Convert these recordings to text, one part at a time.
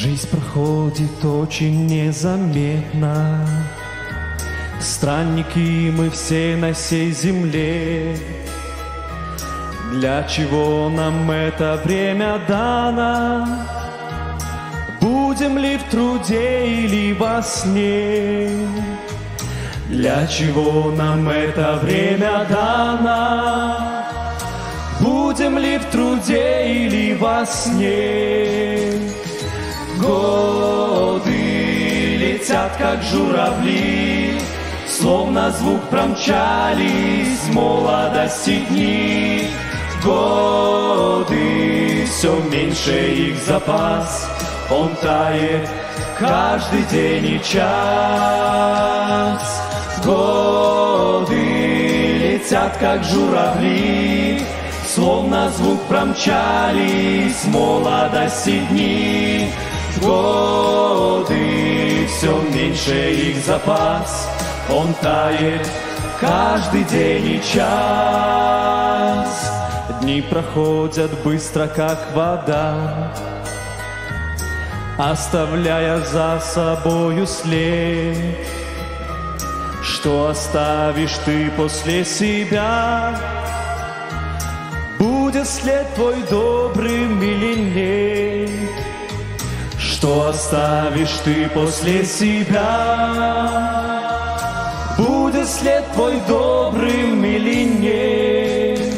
Жизнь проходит очень незаметно. Странники мы все на сей земле. Для чего нам это время дано? Будем ли в труде или во сне? Для чего нам это время дано? Будем ли в труде или во сне? Годы летят, как журавли, словно звук промчались молодости дни. Годы, все меньше их запас, он тает каждый день и час. Годы летят, как журавли, словно звук промчались молодости дни. Годы, все меньше их запас, он тает каждый день и час. Дни проходят быстро, как вода, оставляя за собою след. Что оставишь ты после себя? Будет след твой добрым или нет? Что оставишь ты после себя? Будет след твой добрым или нет?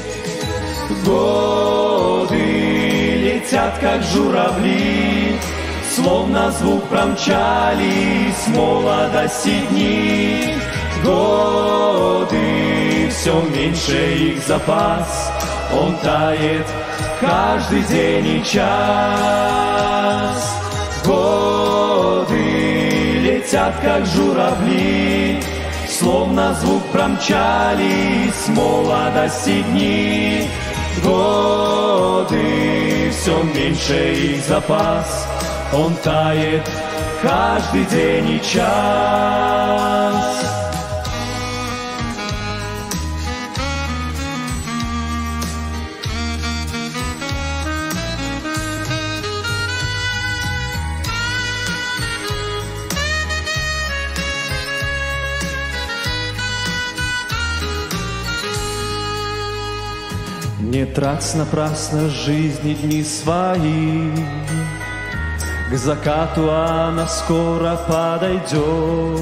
Годы летят, как журавли, словно звук промчались молодости дни. Годы, все меньше их запас, он тает каждый день и час. Годы летят, как журавли, словно звук промчались молодости дни. Годы, все меньше их запас, он тает каждый день и час. Не трать напрасно жизни дни свои, к закату она скоро подойдет.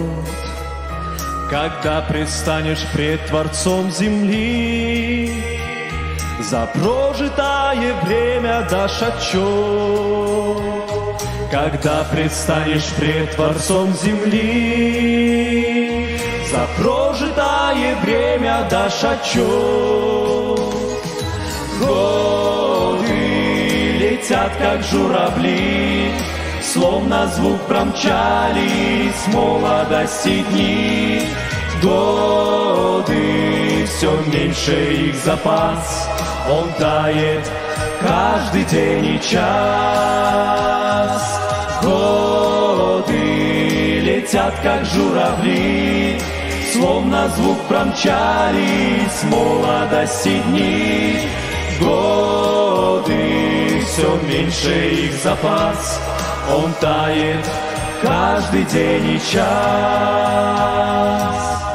Когда предстанешь пред Творцом земли, за прожитое время дашь отчет. Когда предстанешь пред Творцом земли, за прожитое время дашь отчет. Годы летят, как журавли, словно звук промчались молодости дни. Годы, все меньше их запас, он тает каждый день и час. Годы летят, как журавли, словно звук промчались молодости дни. Годы, все меньше их запас, он тает каждый день и час.